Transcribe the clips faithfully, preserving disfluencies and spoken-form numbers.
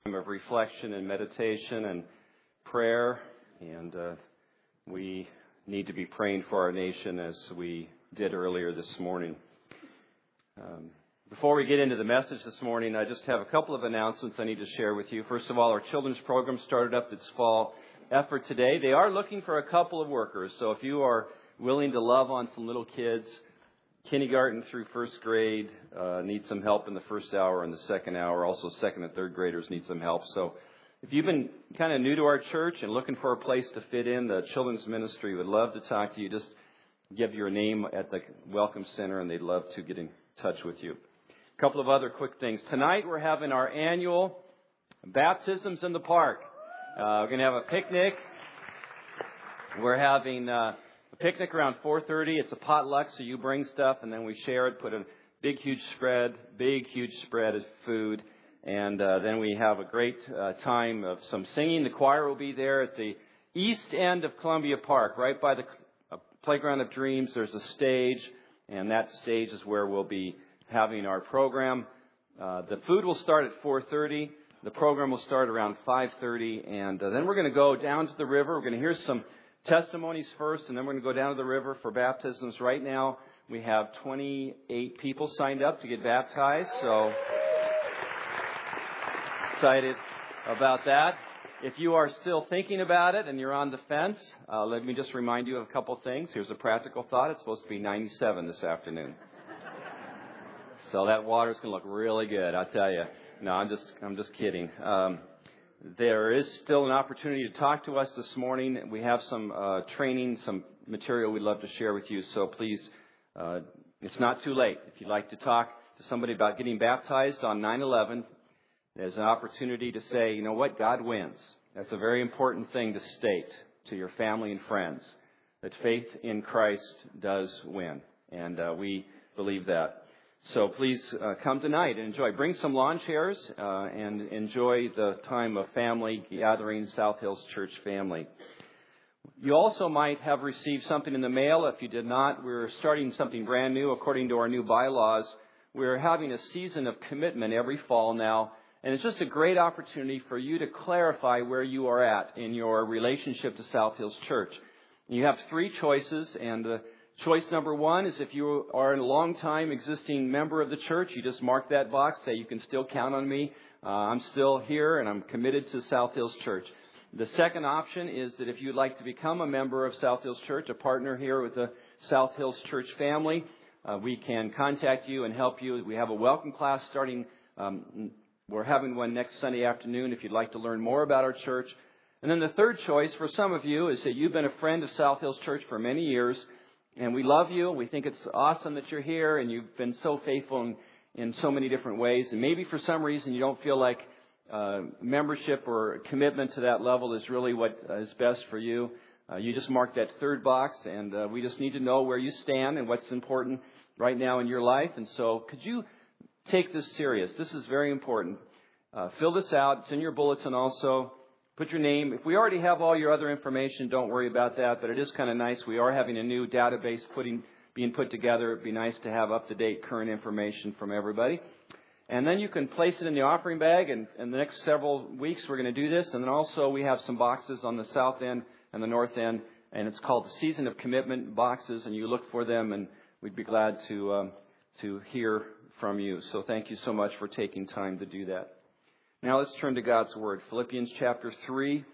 Of reflection and meditation and prayer, and uh, we need to be praying for our nation as we did earlier this morning. Um, before we get into the message this morning, I just have a couple of announcements I need to share with you. First of all, our children's program started up its fall effort today. They are looking for a couple of workers, so if you are willing to love on some little kids, kindergarten through first grade uh, need some help in the first hour and the second hour. Also, second and third graders need some help. So if you've been kind of new to our church and looking for a place to fit in, the children's ministry would love to talk to you. Just give your name at the Welcome Center, and they'd love to get in touch with you. A couple of other quick things. Tonight we're having our annual baptisms in the park. Uh, we're going to have a picnic. We're having... Uh, A picnic around four thirty. It's a potluck, so you bring stuff, and then we share it, put a big, huge spread, big, huge spread of food. And uh, then we have a great uh, time of some singing. The choir will be there at the east end of Columbia Park, right by the uh, Playground of Dreams. There's a stage, and that stage is where we'll be having our program. Uh, the food will start at four thirty. The program will start around five thirty, and uh, then we're going to go down to the river. We're going to hear some testimonies first, and then we're going to go down to the river for baptisms. Right now, we have twenty-eight people signed up to get baptized, so excited about that. If you are still thinking about it and you're on the fence, uh, let me just remind you of a couple things. Here's a practical thought. It's supposed to be ninety-seven this afternoon. So that water's going to look really good, I'll tell you. No, I'm just, I'm just kidding. Um, There is still an opportunity to talk to us this morning. We have some uh, training, some material we'd love to share with you. So please, uh, it's not too late. If you'd like to talk to somebody about getting baptized on nine eleven, there's an opportunity to say, you know what, God wins. That's a very important thing to state to your family and friends, that faith in Christ does win. And uh, we believe that. So please uh, come tonight and enjoy. Bring some lawn chairs uh, and enjoy the time of family gathering, South Hills Church family. You also might have received something in the mail. If you did not, we're starting something brand new according to our new bylaws. We're having a season of commitment every fall now, and it's just a great opportunity for you to clarify where you are at in your relationship to South Hills Church. You have three choices, and the choice number one is if you are a long-time existing member of the church, you just mark that box, say you can still count on me. Uh, I'm still here and I'm committed to South Hills Church. The second option is that if you'd like to become a member of South Hills Church, a partner here with the South Hills Church family, uh, we can contact you and help you. We have a welcome class starting. Um, we're having one next Sunday afternoon if you'd like to learn more about our church. And then the third choice for some of you is that you've been a friend of South Hills Church for many years. And we love you. We think it's awesome that you're here, and you've been so faithful in, in so many different ways. And maybe for some reason you don't feel like uh, membership or commitment to that level is really what is best for you. Uh, you just mark that third box, and uh, we just need to know where you stand and what's important right now in your life. And so could you take this serious? This is very important. Uh, fill this out. It's in your bulletin also. Put your name. If we already have all your other information, don't worry about that. But it is kind of nice. We are having a new database putting being put together. It'd be nice to have up-to-date current information from everybody. And then you can place it in the offering bag. And in the next several weeks, we're going to do this. And then also we have some boxes on the south end and the north end. And it's called the Season of Commitment boxes. And you look for them, and we'd be glad to um, to hear from you. So thank you so much for taking time to do that. Now let's turn to God's Word. Philippians chapter three.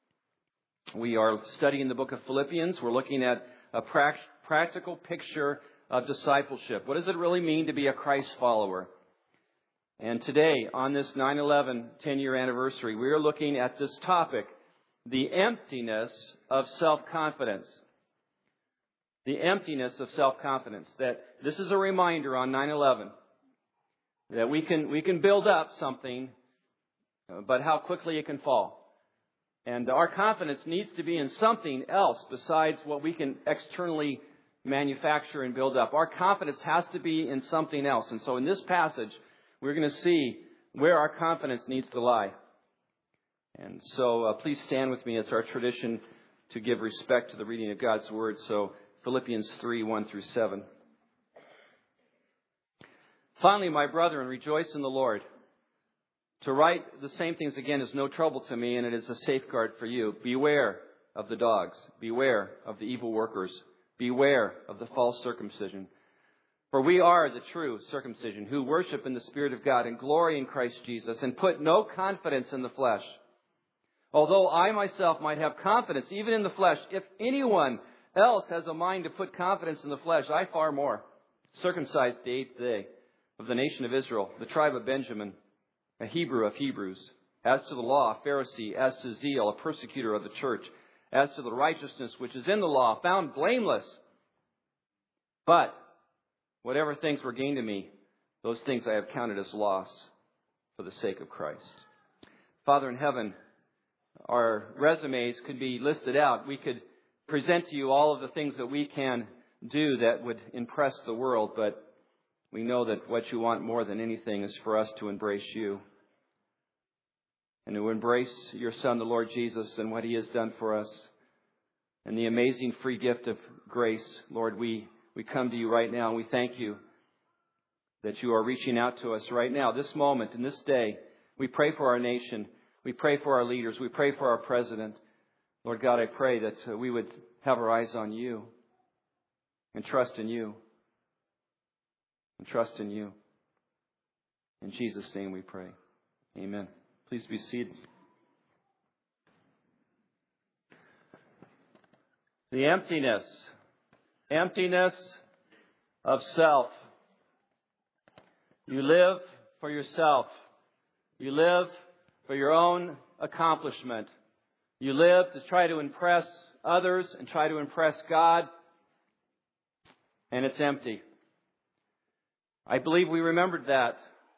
We are studying the book of Philippians. We're looking at a pra- practical picture of discipleship. What does it really mean to be a Christ follower? And today, on this nine eleven ten-year anniversary, we are looking at this topic, the emptiness of self-confidence. The emptiness of self-confidence. That this is a reminder on nine eleven that we can we can build up something, but how quickly it can fall. And our confidence needs to be in something else besides what we can externally manufacture and build up. Our confidence has to be in something else. And so in this passage, we're going to see where our confidence needs to lie. And so uh, please stand with me. It's our tradition to give respect to the reading of God's Word. So Philippians three, one through seven. Finally, my brethren, rejoice in the Lord. To write the same things again is no trouble to me, and it is a safeguard for you. Beware of the dogs. Beware of the evil workers. Beware of the false circumcision. For we are the true circumcision, who worship in the Spirit of God and glory in Christ Jesus, and put no confidence in the flesh. Although I myself might have confidence, even in the flesh, if anyone else has a mind to put confidence in the flesh, I far more. Circumcised the eighth day, of the nation of Israel, the tribe of Benjamin, a Hebrew of Hebrews, as to the law, a Pharisee, as to zeal, a persecutor of the church, as to the righteousness which is in the law, found blameless. But whatever things were gained to me, those things I have counted as loss for the sake of Christ. Father in heaven, our resumes could be listed out. We could present to you all of the things that we can do that would impress the world, but we know that what you want more than anything is for us to embrace you and to embrace your Son, the Lord Jesus, and what He has done for us and the amazing free gift of grace. Lord, we, we come to you right now and we thank you that you are reaching out to us right now, this moment, in this day. We pray for our nation. We pray for our leaders. We pray for our president. Lord God, I pray that uh, we would have our eyes on you and trust in you. And trust in you. In Jesus' name we pray. Amen. Please be seated. The emptiness. Emptiness of self. You live for yourself. You live for your own accomplishment. You live to try to impress others and try to impress God. And it's empty. I believe we remembered that.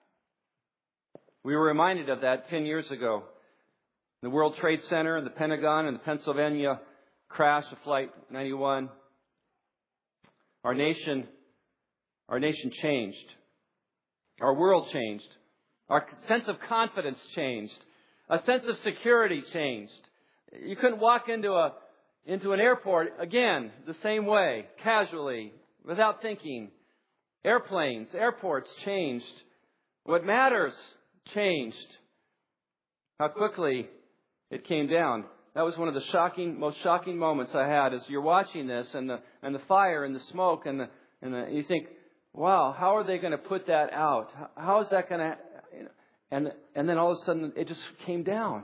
We were reminded of that ten years ago. The World Trade Center and the Pentagon and the Pennsylvania crash of Flight ninety-one. Our nation, our nation changed. Our world changed. Our sense of confidence changed. A sense of security changed. You couldn't walk into a into an airport again the same way, casually, without thinking. Airplanes, airports changed. What matters changed. How quickly it came down. That was one of the shocking, most shocking moments I had as you're watching this, and the and the fire and the smoke and the and the, you think, wow, how are they going to put that out? How is that going to? You know, and and then all of a sudden it just came down.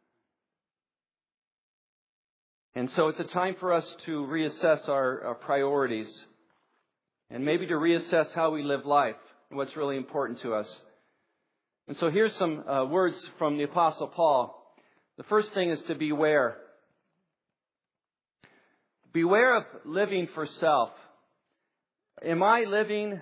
And so it's a time for us to reassess our, our priorities. And maybe to reassess how we live life and what's really important to us. And so here's some uh, words from the Apostle Paul. The first thing is to beware. Beware of living for self. Am I living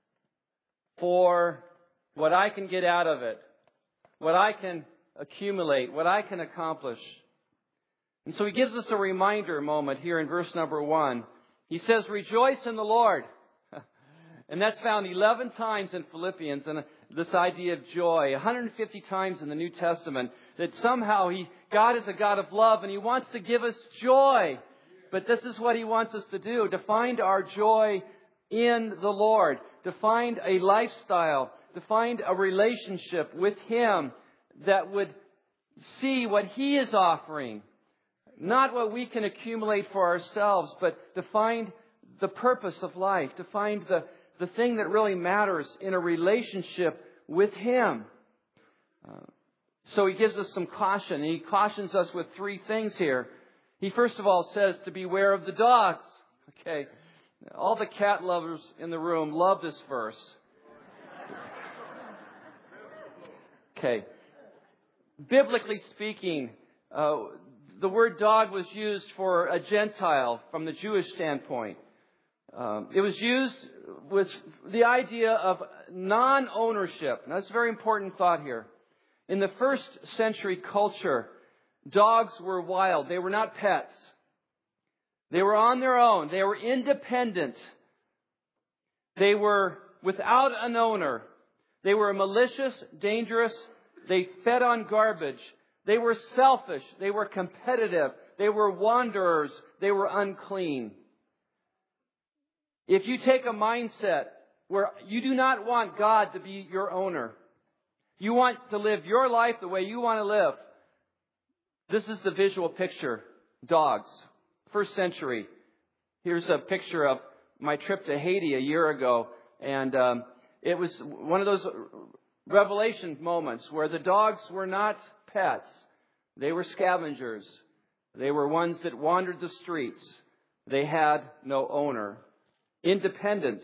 for what I can get out of it? What I can accumulate? What I can accomplish? And so he gives us a reminder moment here in verse number one. He says, rejoice in the Lord. And that's found eleven times in Philippians, and this idea of joy, one hundred fifty times in the New Testament, that somehow he, God is a God of love and He wants to give us joy. But this is what He wants us to do, to find our joy in the Lord, to find a lifestyle, to find a relationship with Him that would see what He is offering. Not what we can accumulate for ourselves, but to find the purpose of life, to find the The thing that really matters in a relationship with Him. Uh, so he gives us some caution. And he cautions us with three things here. He first of all says to beware of the dogs. Okay. All the cat lovers in the room love this verse. Okay. Biblically speaking, uh, the word dog was used for a Gentile from the Jewish standpoint. Um, it was used with the idea of non-ownership. Now, that's a very important thought here. In the first century culture, dogs were wild. They were not pets. They were on their own. They were independent. They were without an owner. They were malicious, dangerous. They fed on garbage. They were selfish. They were competitive. They were wanderers. They were unclean. If you take a mindset where you do not want God to be your owner, You want to live your life the way you want to live. This is the visual picture. Dogs. First century. Here's a picture of my trip to Haiti a year ago. And um, it was one of those revelation moments where the dogs were not pets. They were scavengers. They were ones that wandered the streets. They had no owner. Independence.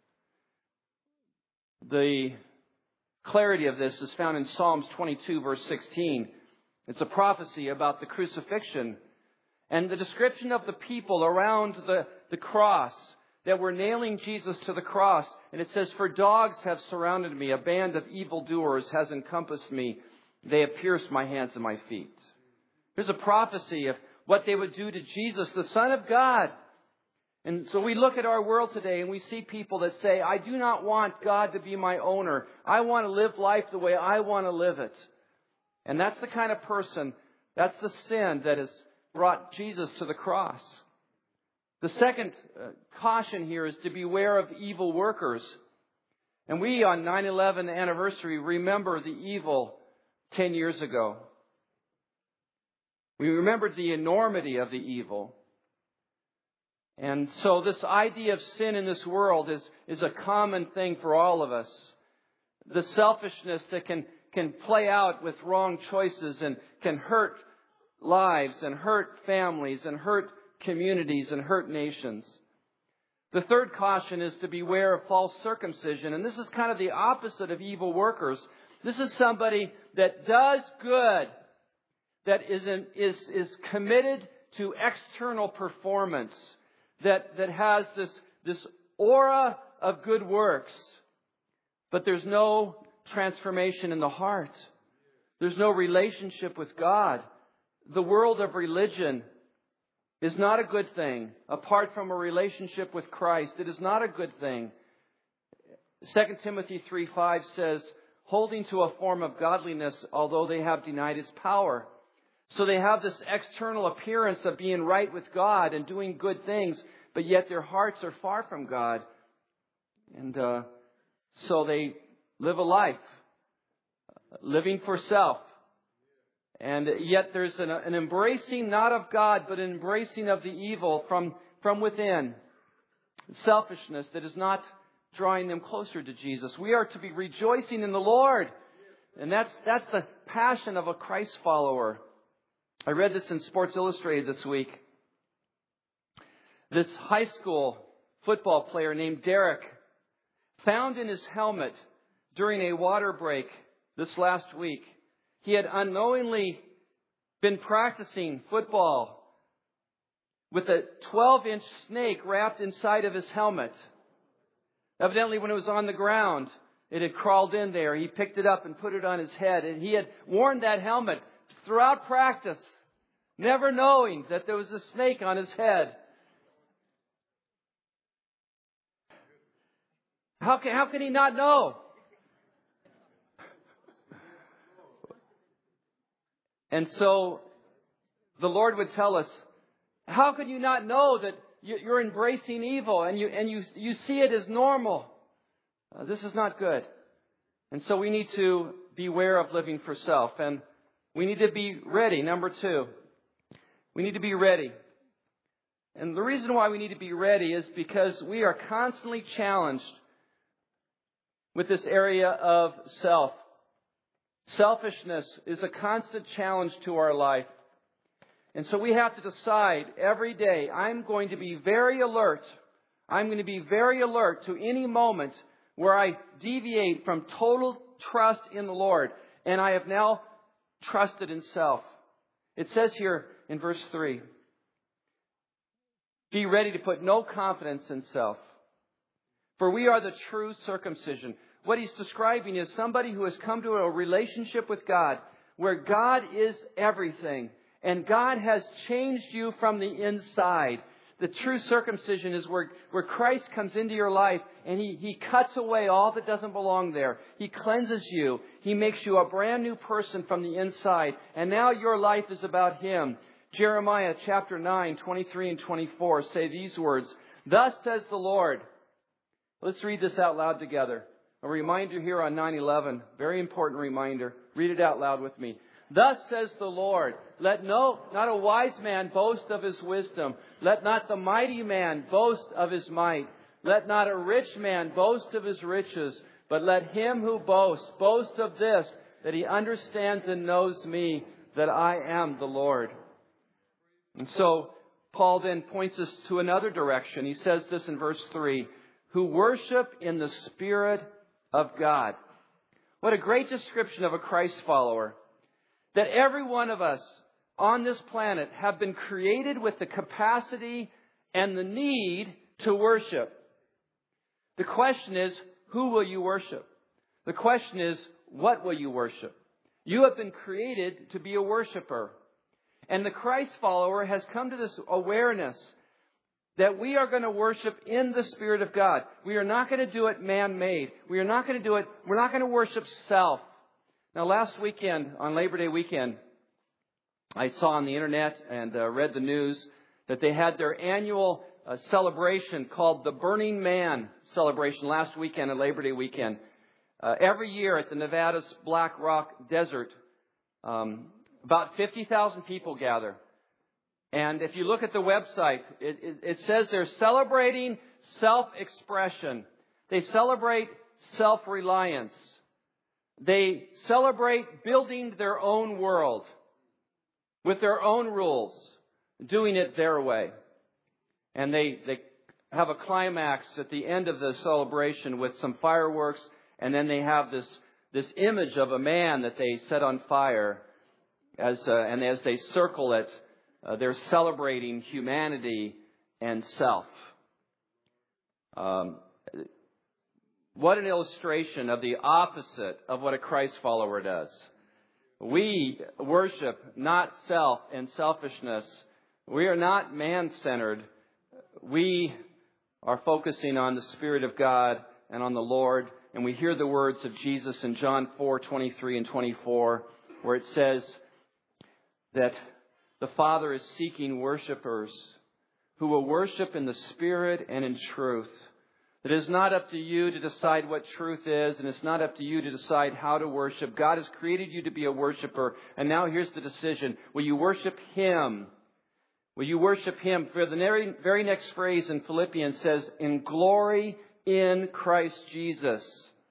The clarity of this is found in Psalms twenty-two, verse sixteen. It's a prophecy about the crucifixion and the description of the people around the, the cross that were nailing Jesus to the cross. And it says, "For dogs have surrounded me, a band of evildoers has encompassed me. They have pierced my hands and my feet." There's a prophecy of what they would do to Jesus, the Son of God. And so we look at our world today and we see people that say, "I do not want God to be my owner. I want to live life the way I want to live it." And that's the kind of person, that's the sin that has brought Jesus to the cross. The second uh, caution here is to beware of evil workers. And we, on nine eleven anniversary, remember the evil ten years ago. We remembered the enormity of the evil. And so this idea of sin in this world is, is a common thing for all of us. The selfishness that can, can play out with wrong choices and can hurt lives and hurt families and hurt communities and hurt nations. The third caution is to beware of false circumcision. And this is kind of the opposite of evil workers. This is somebody that does good, that is, in, is, is committed to external performance, that, that has this, this aura of good works, but there's no transformation in the heart. There's no relationship with God. The world of religion is not a good thing. Apart from a relationship with Christ, it is not a good thing. Second Timothy three five says, "Holding to a form of godliness, although they have denied His power." So they have this external appearance of being right with God and doing good things, but yet their hearts are far from God. And uh, so they live a life living for self. And yet there's an, an embracing not of God, but an embracing of the evil from, from within. Selfishness that is not drawing them closer to Jesus. We are to be rejoicing in the Lord. And that's, that's the passion of a Christ follower. I read this in Sports Illustrated this week. This high school football player named Derek found in his helmet during a water break this last week. He had unknowingly been practicing football with a twelve-inch snake wrapped inside of his helmet. Evidently, when it was on the ground, it had crawled in there. He picked it up and put it on his head. And he had worn that helmet throughout practice, never knowing that there was a snake on his head. How can, how can he not know? And so the Lord would tell us, how can you not know that you're embracing evil and you, and you, you see it as normal? Uh, this is not good. And so we need to beware of living for self. And we need to be ready. Number two, we need to be ready. And the reason why we need to be ready is because we are constantly challenged with this area of self. Selfishness is a constant challenge to our life. And so we have to decide every day, I'm going to be very alert. I'm going to be very alert to any moment where I deviate from total trust in the Lord. And I have now trusted in self. It says here in verse three, be ready to put no confidence in self. For we are the true circumcision. What he's describing is somebody who has come to a relationship with God where God is everything. And God has changed you from the inside. The true circumcision is where, where Christ comes into your life and he, he cuts away all that doesn't belong there. He cleanses you. He makes you a brand new person from the inside. And now your life is about Him. Jeremiah chapter nine, twenty-three and twenty-four say these words. Thus says the Lord. Let's read this out loud together. A reminder here on nine eleven. Very important reminder. Read it out loud with me. Thus says the Lord, let no, not a wise man boast of his wisdom. Let not the mighty man boast of his might. Let not a rich man boast of his riches. But let him who boasts boast of this, that he understands and knows me, that I am the Lord. And so Paul then points us to another direction. He says this in verse three, who worship in the Spirit of God. What a great description of a Christ follower. That every one of us on this planet have been created with the capacity and the need to worship. The question is, who will you worship? The question is, what will you worship? You have been created to be a worshiper. And the Christ follower has come to this awareness that we are going to worship in the Spirit of God. We are not going to do it man-made. We are not going to do it, we're not going to worship self. Now, last weekend, on Labor Day weekend, I saw on the internet and uh, read the news that they had their annual uh, celebration called the Burning Man celebration last weekend, on Labor Day weekend. Uh, every year at the Nevada's Black Rock Desert, um, about fifty thousand people gather. And if you look at the website, it, it, it says they're celebrating self-expression. They celebrate self-reliance. They celebrate building their own world with their own rules, doing it their way. And they, they have a climax at the end of the celebration with some fireworks, and then they have this, this image of a man that they set on fire. As uh, and as they circle it, uh, they're celebrating humanity and self. Um, what an illustration of the opposite of what a Christ follower does. We worship not self and selfishness. We are not man-centered. We are focusing on the Spirit of God and on the Lord. And we hear the words of Jesus in John four twenty-three and twenty-four, where it says that the Father is seeking worshipers who will worship in the Spirit and in truth. It is not up to you to decide what truth is, and it's not up to you to decide how to worship. God has created you to be a worshiper, and now here's the decision. Will you worship Him? Will you worship Him? For the very, very next phrase in Philippians says, in glory in Christ Jesus.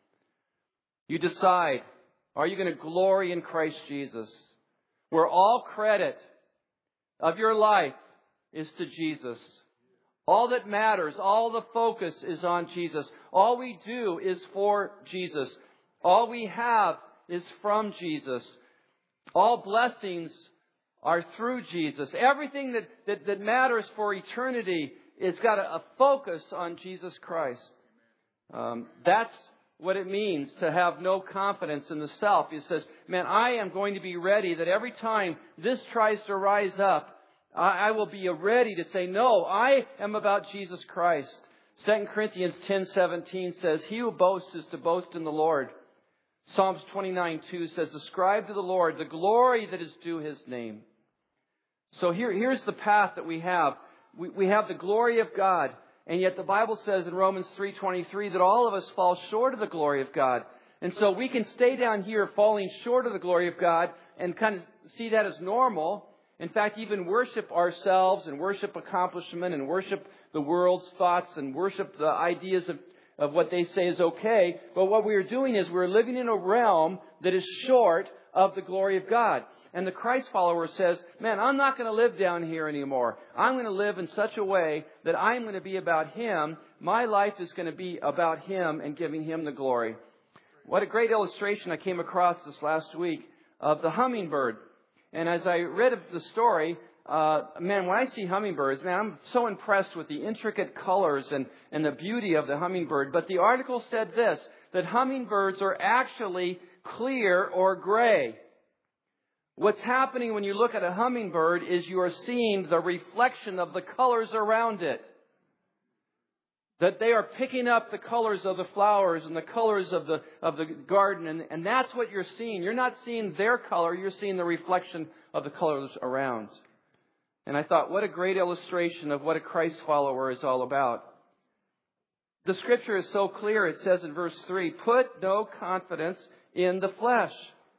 You decide, are you going to glory in Christ Jesus? Where all credit of your life is to Jesus. All that matters, all the focus is on Jesus. All we do is for Jesus. All we have is from Jesus. All blessings are through Jesus. Everything that, that, that matters for eternity has got a, a focus on Jesus Christ. Um, that's what it means to have no confidence in the self. He says, man, I am going to be ready that every time this tries to rise up, I will be ready to say, no, I am about Jesus Christ. Second Corinthians ten seventeen says, he who boasts is to boast in the Lord. Psalms twenty-nine two says, ascribe to the Lord the glory that is due His name. So here, here's the path that we have. We, we have the glory of God. And yet the Bible says in Romans three twenty-three that all of us fall short of the glory of God. And so we can stay down here falling short of the glory of God and kind of see that as normal. In fact, even worship ourselves and worship accomplishment and worship the world's thoughts and worship the ideas of, of what they say is okay. But what we're doing is we're living in a realm that is short of the glory of God. And the Christ follower says, man, I'm not going to live down here anymore. I'm going to live in such a way that I'm going to be about Him. My life is going to be about Him and giving Him the glory. What a great illustration I came across this last week of the hummingbird. And as I read of the story, uh, man, when I see hummingbirds, man, I'm so impressed with the intricate colors and, and the beauty of the hummingbird. But the article said this, that hummingbirds are actually clear or gray. What's happening when you look at a hummingbird is you are seeing the reflection of the colors around it. That they are picking up the colors of the flowers and the colors of the of the garden. And, and that's what you're seeing. You're not seeing their color. You're seeing the reflection of the colors around. And I thought, what a great illustration of what a Christ follower is all about. The Scripture is so clear. It says in verse three, put no confidence in the flesh.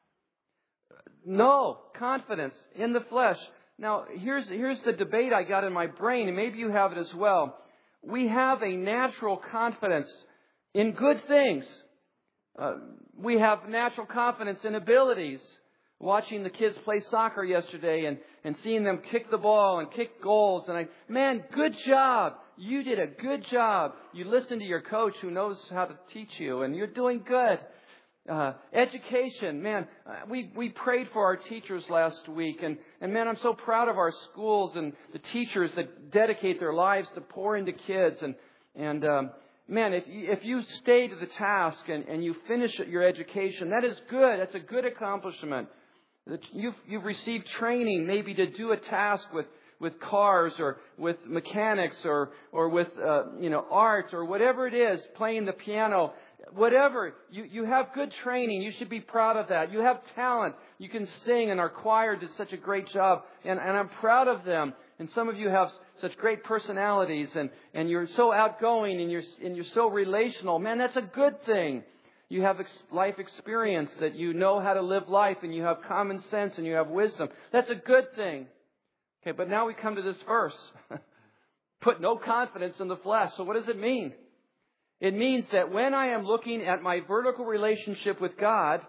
No confidence in the flesh. Now, here's, here's the debate I got in my brain, and maybe you have it as well. We have a natural confidence in good things. Uh, we have natural confidence in abilities. Watching the kids play soccer yesterday and, and seeing them kick the ball and kick goals. And I, man, good job. You did a good job. You listened to your coach who knows how to teach you, and you're doing good. Uh, education, man, uh, we, we prayed for our teachers last week. And, and man, I'm so proud of our schools and the teachers that dedicate their lives to pour into kids. And, and um, man, if you, if you stay to the task and, and you finish your education, that is good. That's a good accomplishment. You've, you've received training maybe to do a task with, with cars or with mechanics or, or with, uh, you know, art or whatever it is, playing the piano, whatever. You, you have good training. You should be proud of that. You have talent. You can sing, and our choir did such a great job, and, and I'm proud of them. And some of you have such great personalities, and, and you're so outgoing, and you're, and you're so relational. Man, that's a good thing. You have ex- life experience, that you know how to live life, and you have common sense, and you have wisdom. That's a good thing. Okay, but now we come to this verse. Put no confidence in the flesh. So what does it mean? It means that when I am looking at my vertical relationship with God,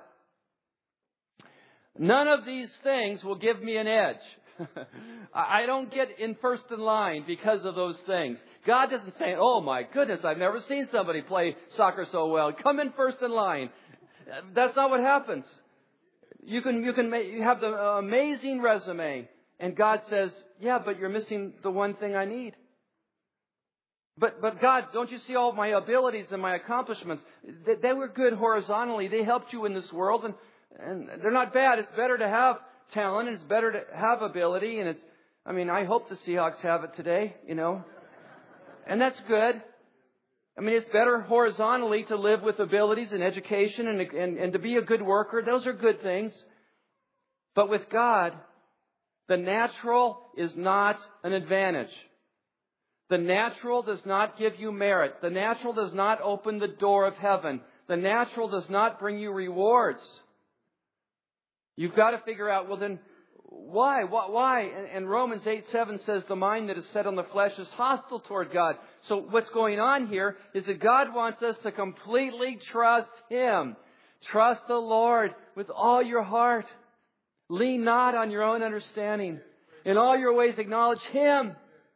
none of these things will give me an edge. I don't get in first in line because of those things. God doesn't say, oh my goodness, I've never seen somebody play soccer so well. Come in first in line. That's not what happens. You can, you can make, you have the amazing resume, and God says, yeah, but you're missing the one thing I need. But, but God, don't you see all my abilities and my accomplishments? They, they were good horizontally. They helped you in this world, and, and they're not bad. It's better to have talent, and it's better to have ability, and it's, I mean, I hope the Seahawks have it today, you know, and that's good. I mean, it's better horizontally to live with abilities and education and, and, and to be a good worker. Those are good things. But with God, the natural is not an advantage. The natural does not give you merit. The natural does not open the door of heaven. The natural does not bring you rewards. You've got to figure out, well then, why? Why? And Romans eight seven says the mind that is set on the flesh is hostile toward God. So what's going on here is that God wants us to completely trust Him. Trust the Lord with all your heart. Lean not on your own understanding. In all your ways acknowledge Him.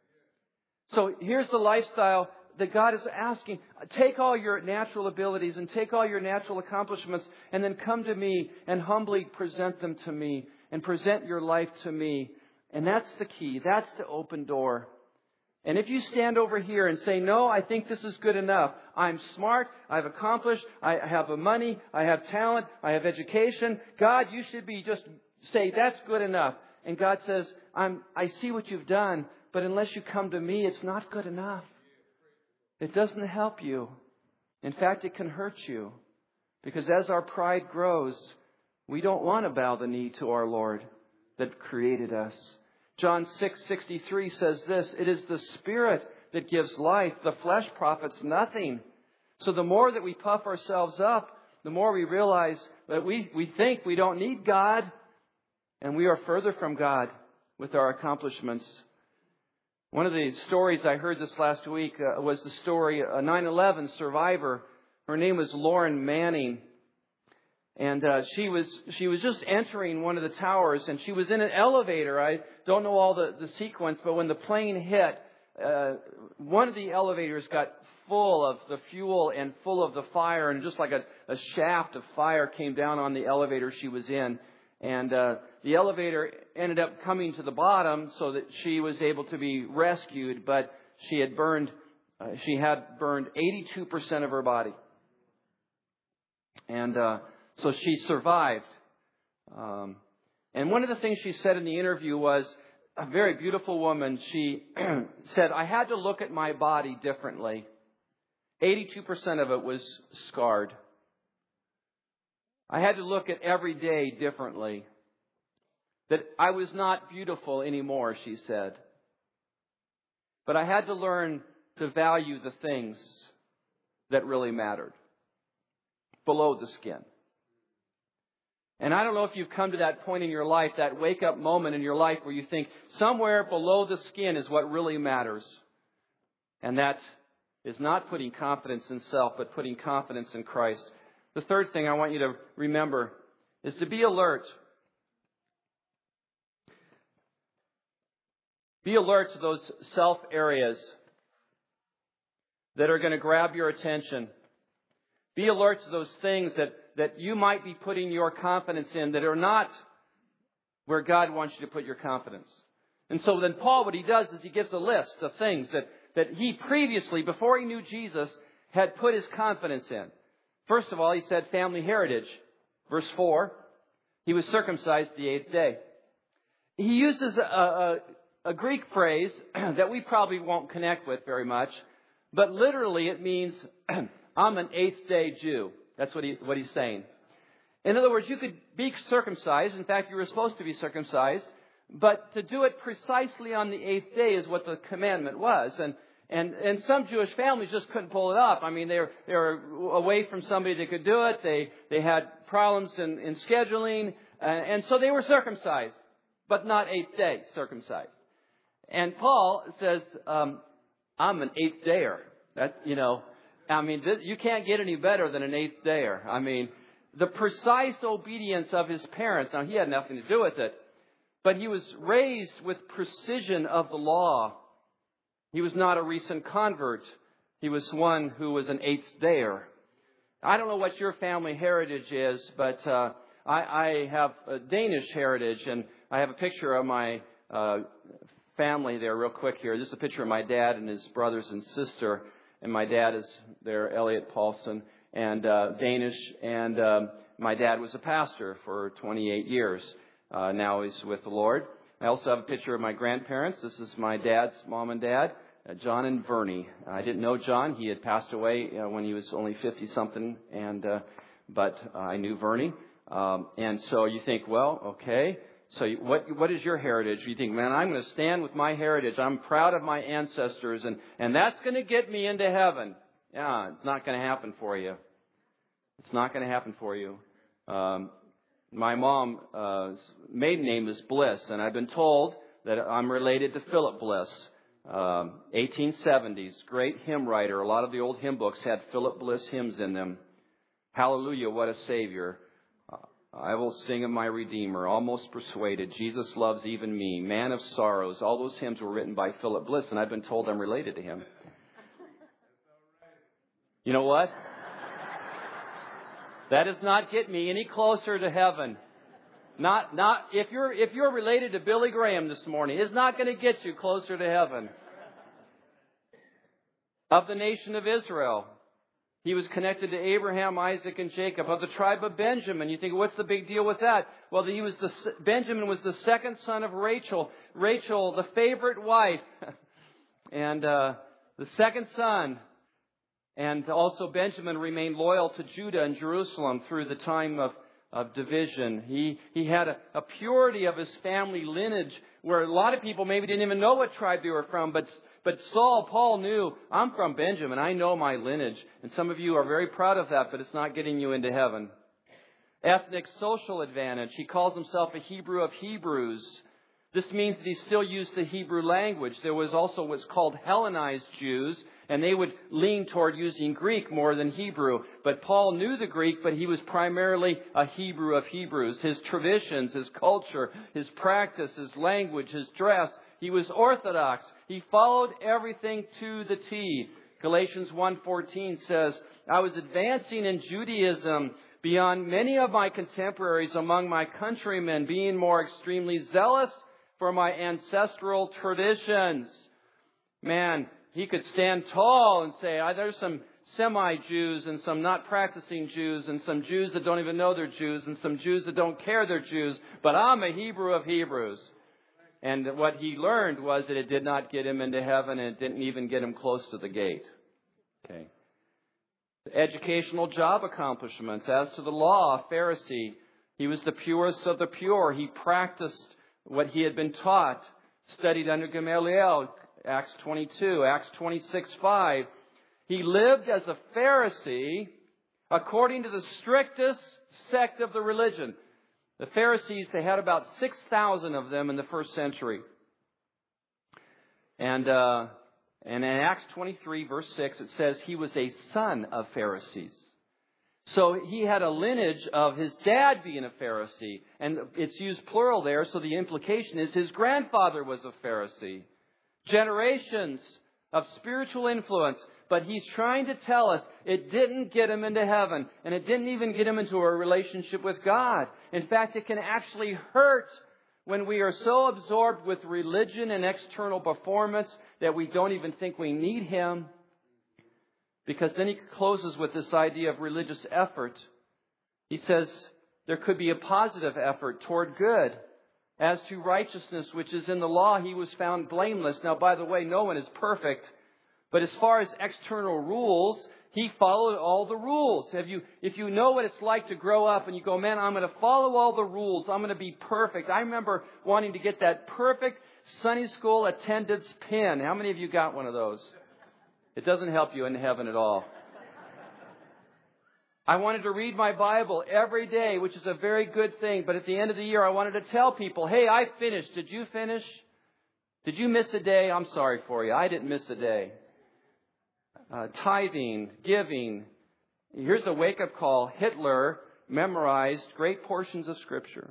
So here's the lifestyle that God is asking. Take all your natural abilities and take all your natural accomplishments and then come to me and humbly present them to me and present your life to me. And that's the key. That's the open door. And if you stand over here and say, no, I think this is good enough. I'm smart. I've accomplished. I have the money. I have talent. I have education. God, you should be just say, that's good enough. And God says, I'm, I see what you've done. But unless you come to me, it's not good enough. It doesn't help you. In fact, it can hurt you. Because as our pride grows, we don't want to bow the knee to our Lord that created us. John six sixty-three says this, it is the Spirit that gives life. The flesh profits nothing. So the more that we puff ourselves up, the more we realize that we, we think we don't need God. And we are further from God with our accomplishments. One of the stories I heard this last week uh, was the story, a nine eleven survivor. Her name was Lauren Manning. And uh, she was she was just entering one of the towers, and she was in an elevator. I don't know all the, the sequence, but when the plane hit, uh, one of the elevators got full of the fuel and full of the fire, and just like a, a shaft of fire came down on the elevator she was in. And uh, the elevator ended up coming to the bottom so that she was able to be rescued, but she had burned uh, she had burned eighty-two percent of her body. And uh, so she survived. Um, and one of the things she said in the interview was, a very beautiful woman, she said, I had to look at my body differently. eighty-two percent of it was scarred. I had to look at every day differently. That I was not beautiful anymore, she said. But I had to learn to value the things that really mattered. Below the skin. And I don't know if you've come to that point in your life, that wake-up moment in your life where you think somewhere below the skin is what really matters. And that is not putting confidence in self, but putting confidence in Christ. The third thing I want you to remember is to be alert. Be alert to those self areas that are going to grab your attention. Be alert to those things that, that you might be putting your confidence in that are not where God wants you to put your confidence. And so then Paul, what he does is he gives a list of things that, that he previously, before he knew Jesus, had put his confidence in. First of all, he said family heritage. Verse four, he was circumcised the eighth day. He uses a, a, a Greek phrase that we probably won't connect with very much, but literally it means I'm an eighth day Jew. That's what he what he's saying. In other words, you could be circumcised. In fact, you were supposed to be circumcised. But to do it precisely on the eighth day is what the commandment was. And and, and some Jewish families just couldn't pull it off. I mean, they were, they were away from somebody that could do it. They they had problems in, in scheduling. Uh, and so they were circumcised, but not eighth day circumcised. And Paul says, um, I'm an eighth dayer. That, you know, I mean, this, you can't get any better than an eighth dayer. I mean, the precise obedience of his parents. Now, he had nothing to do with it, but he was raised with precision of the law. He was not a recent convert. He was one who was an eighth dayer. I don't know what your family heritage is, but uh, I, I have a Danish heritage, and I have a picture of my uh, family there real quick here. This is a picture of my dad and his brothers and sister. And my dad is there, Elliot Paulson, and uh, Danish. And um, my dad was a pastor for twenty-eight years. Uh, now he's with the Lord. I also have a picture of my grandparents. This is my dad's mom and dad, uh, John and Vernie. I didn't know John. He had passed away uh, when he was only fifty-something, and uh, but uh, I knew Vernie. Um, and so you think, well, okay. So what what is your heritage? You think, man, I'm going to stand with my heritage. I'm proud of my ancestors, and, and that's going to get me into heaven. Yeah, it's not going to happen for you. It's not going to happen for you. Um, my mom's uh, maiden name is Bliss, and I've been told that I'm related to Philip Bliss, um, eighteen seventies, great hymn writer. A lot of the old hymn books had Philip Bliss hymns in them. Hallelujah, what a Savior. I will sing of my Redeemer, almost persuaded. Jesus loves even me, man of sorrows. All those hymns were written by Philip Bliss, and I've been told I'm related to him. You know what? That does not get me any closer to heaven. Not, not, if you're, if you're related to Billy Graham this morning, it's not going to get you closer to heaven. Of the nation of Israel. He was connected to Abraham, Isaac, and Jacob. Of the tribe of Benjamin. You think, what's the big deal with that? Well, he was the, Benjamin was the second son of Rachel. Rachel, the favorite wife. and uh, the second son. And also Benjamin remained loyal to Judah and Jerusalem through the time of, of division. He, he had a, a purity of his family lineage where a lot of people maybe didn't even know what tribe they were from, but But Saul, Paul knew, I'm from Benjamin. I know my lineage. And some of you are very proud of that, but it's not getting you into heaven. Ethnic social advantage. He calls himself a Hebrew of Hebrews. This means that he still used the Hebrew language. There was also what's called Hellenized Jews, and they would lean toward using Greek more than Hebrew. But Paul knew the Greek, but he was primarily a Hebrew of Hebrews. His traditions, his culture, his practice, his language, his dress. He was orthodox. He followed everything to the T. Galatians one fourteen says, I was advancing in Judaism beyond many of my contemporaries among my countrymen, being more extremely zealous for my ancestral traditions. Man, he could stand tall and say, there's some semi-Jews and some not practicing Jews and some Jews that don't even know they're Jews and some Jews that don't care they're Jews, but I'm a Hebrew of Hebrews. And what he learned was that it did not get him into heaven, and it didn't even get him close to the gate. Okay. Educational job accomplishments. As to the law, a Pharisee, he was the purest of the pure. He practiced what he had been taught, studied under Gamaliel, Acts twenty-two, Acts twenty-six five. He lived as a Pharisee according to the strictest sect of the religion. The Pharisees, they had about six thousand of them in the first century. And, uh, and in Acts twenty-three, verse six, it says he was a son of Pharisees. So he had a lineage of his dad being a Pharisee. And it's used plural there, so the implication is his grandfather was a Pharisee. Generations of spiritual influence. But he's trying to tell us it didn't get him into heaven. And it didn't even get him into a relationship with God. In fact, it can actually hurt when we are so absorbed with religion and external performance that we don't even think we need Him. Because then he closes with this idea of religious effort. He says there could be a positive effort toward good. As to righteousness, which is in the law, he was found blameless. Now, by the way, no one is perfect. But as far as external rules, he followed all the rules. Have you, if you know what it's like to grow up and you go, man, I'm going to follow all the rules. I'm going to be perfect. I remember wanting to get that perfect Sunday school attendance pin. How many of you got one of those? It doesn't help you in heaven at all. I wanted to read my Bible every day, which is a very good thing. But at the end of the year, I wanted to tell people, hey, I finished. Did you finish? Did you miss a day? I'm sorry for you. I didn't miss a day. Uh, tithing, giving. Here's a wake-up call. Hitler memorized great portions of Scripture.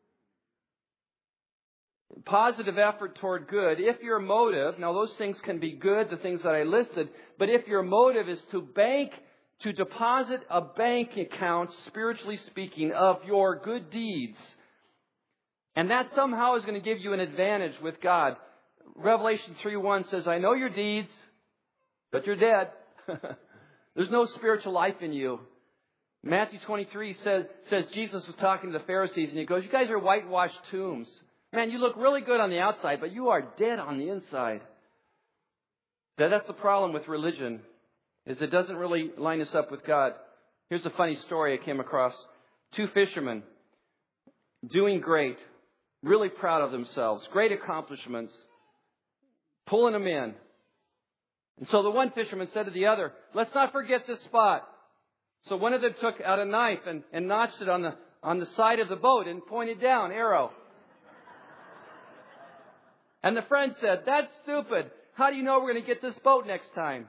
Positive effort toward good. If your motive, now those things can be good, the things that I listed, but if your motive is to bank, to deposit a bank account, spiritually speaking, of your good deeds, and that somehow is going to give you an advantage with God. Revelation three one says, I know your deeds, but you're dead. There's no spiritual life in you. Matthew twenty-three says, says Jesus was talking to the Pharisees, and he goes, you guys are whitewashed tombs. Man, you look really good on the outside, but you are dead on the inside. That, that's the problem with religion, is it doesn't really line us up with God. Here's a funny story I came across. Two fishermen doing great, really proud of themselves, great accomplishments, pulling them in. And so the one fisherman said to the other, let's not forget this spot. So one of them took out a knife and, and notched it on the, on the side of the boat and pointed down, arrow. And the friend said, that's stupid. How do you know we're going to get this boat next time?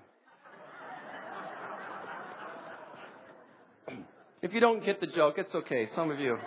If you don't get the joke, it's okay. Some of you.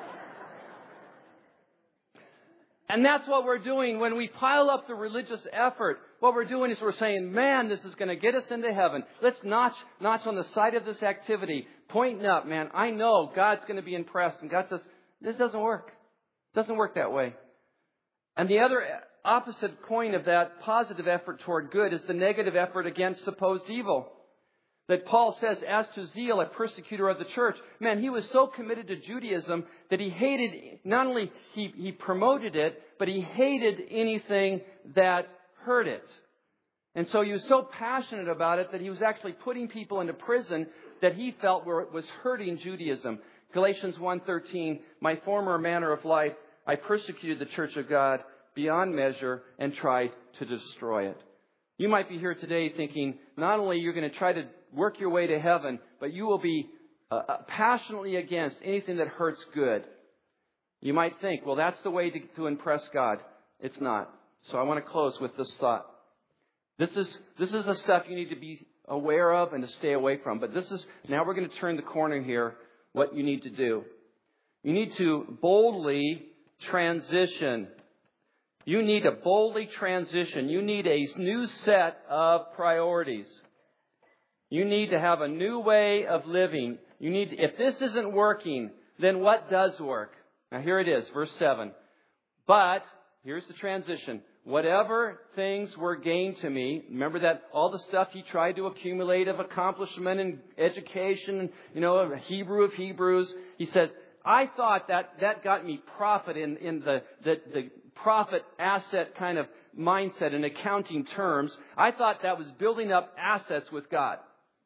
And that's what we're doing when we pile up the religious effort. What we're doing is we're saying, man, this is going to get us into heaven. Let's notch, notch on the side of this activity, pointing up, man. I know God's going to be impressed. And God says, this doesn't work. It doesn't work that way. And the other opposite coin of that positive effort toward good is the negative effort against supposed evil. That Paul says, as to zeal, a persecutor of the church. Man, he was so committed to Judaism that he hated, not only he, he promoted it, but he hated anything that hurt it. And so he was so passionate about it that he was actually putting people into prison that he felt were, was hurting Judaism. Galatians one thirteen, my former manner of life, I persecuted the church of God beyond measure and tried to destroy it. You might be here today thinking, not only you're going to try to work your way to heaven, but you will be uh, passionately against anything that hurts good. You might think, well, that's the way to, to impress God. It's not. So I want to close with this thought. This is, this is the stuff you need to be aware of and to stay away from. But this is, now we're going to turn the corner here, what you need to do. You need to boldly transition. You need to boldly transition. You need a new set of priorities. You need to have a new way of living. You need, if this isn't working, then what does work? Now here it is, verse seven. But, here's the transition. Whatever things were gained to me, remember that all the stuff he tried to accumulate of accomplishment and education, you know, a Hebrew of Hebrews, he says, I thought that that got me profit in, in the, the, the profit asset kind of mindset in accounting terms. I thought that was building up assets with God.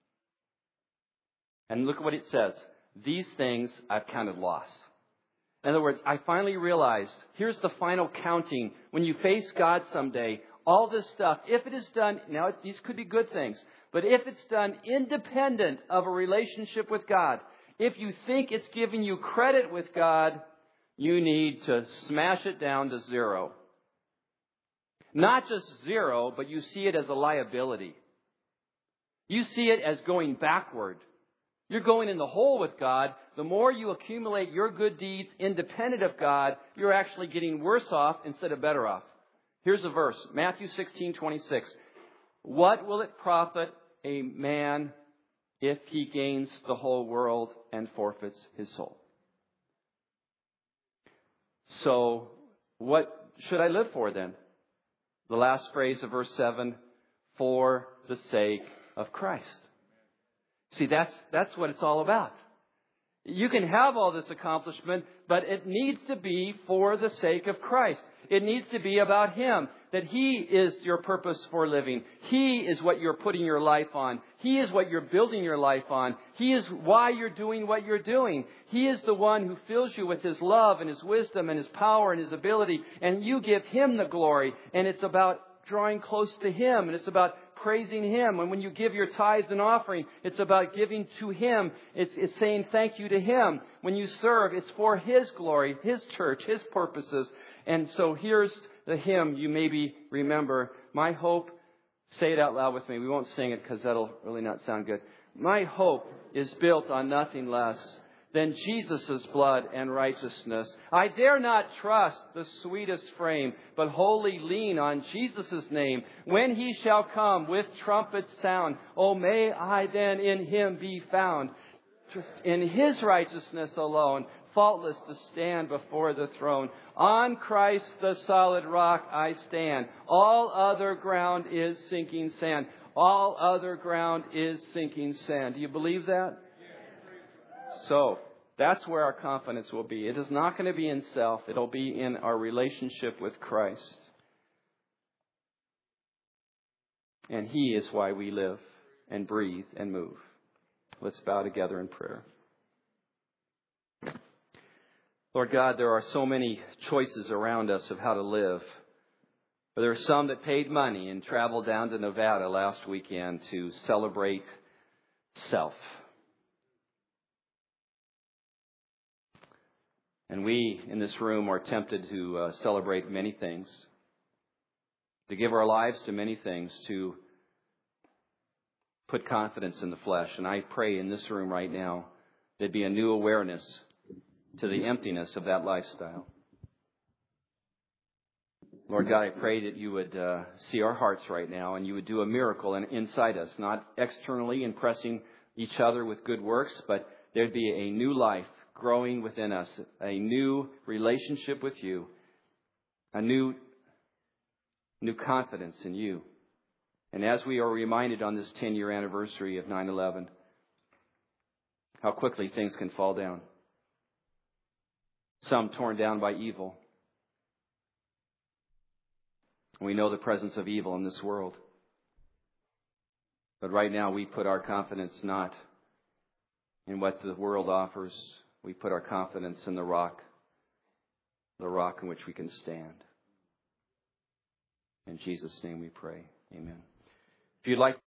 And look at what it says. These things I've counted loss. In other words, I finally realized, here's the final counting. When you face God someday, all this stuff, if it is done, now these could be good things, but if it's done independent of a relationship with God, if you think it's giving you credit with God, you need to smash it down to zero. Not just zero, but you see it as a liability. You see it as going backward. You're going in the hole with God. The more you accumulate your good deeds independent of God, you're actually getting worse off instead of better off. Here's a verse, Matthew sixteen twenty-six. What will it profit a man if he gains the whole world and forfeits his soul? So, what should I live for then? The last phrase of verse seven, for the sake of Christ. See, that's, that's what it's all about. You can have all this accomplishment, but it needs to be for the sake of Christ. It needs to be about Him, that He is your purpose for living. He is what you're putting your life on. He is what you're building your life on. He is why you're doing what you're doing. He is the one who fills you with His love and His wisdom and His power and His ability, and you give Him the glory. And it's about drawing close to Him, and it's about praising Him. And when you give your tithes and offering, it's about giving to Him. It's, it's saying thank you to Him. When you serve, it's for His glory, His church, His purposes. And so here's the hymn you maybe remember. My hope, say it out loud with me. We won't sing it because that'll really not sound good. My hope is built on nothing less than Jesus' blood and righteousness. I dare not trust the sweetest frame, but wholly lean on Jesus' name. When He shall come with trumpet sound, oh, may I then in Him be found. Just in His righteousness alone, faultless to stand before the throne. On Christ the solid rock I stand. All other ground is sinking sand. All other ground is sinking sand. Do you believe that? So, that's where our confidence will be. It is not going to be in self. It'll be in our relationship with Christ. And He is why we live and breathe and move. Let's bow together in prayer. Lord God, there are so many choices around us of how to live. But there are some that paid money and traveled down to Nevada last weekend to celebrate self. And we in this room are tempted to uh, celebrate many things, to give our lives to many things, to put confidence in the flesh. And I pray in this room right now there'd be a new awareness to the emptiness of that lifestyle. Lord God, I pray that you would uh, see our hearts right now and you would do a miracle in, inside us, not externally impressing each other with good works, but there'd be a new life growing within us, a new relationship with you, a new, new confidence in you. And as we are reminded on this ten-year anniversary of nine eleven, how quickly things can fall down. Some torn down by evil. We know the presence of evil in this world. But right now we put our confidence not in what the world offers. We put our confidence in the rock, the rock in which we can stand. In Jesus' name we pray. Amen. If you'd like